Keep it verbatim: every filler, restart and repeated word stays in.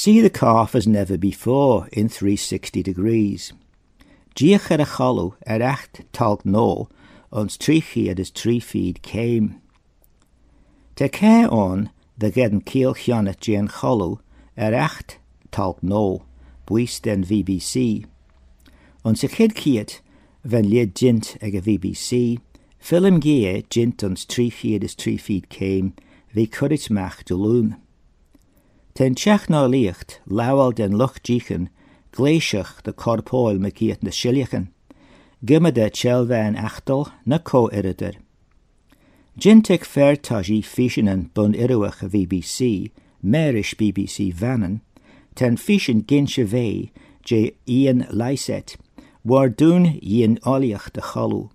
See the calf as never before in three hundred sixty degrees. Diach ar a chalw ar acht talg no, ons trichiad as tri feed came. Te care on the gedden keel chianet jan chalw ar acht talg no, buis den V B C. Ons a kid kiet, van lied jint ag a V B C, film gie jint ons trichiad as tri feed came, vi courage mach de loon. Ten tjech na licht, lawal den lucht jichen, gleisiach de corpoil me kiet na shilichen, gimme de chelvan achtel na co-editor. Jintik fertaji fischen bun iruach a V B C, merish B B C vannen, ten fischen ginsche vei, je Ian Lyset, war doen yin oliach de chalu.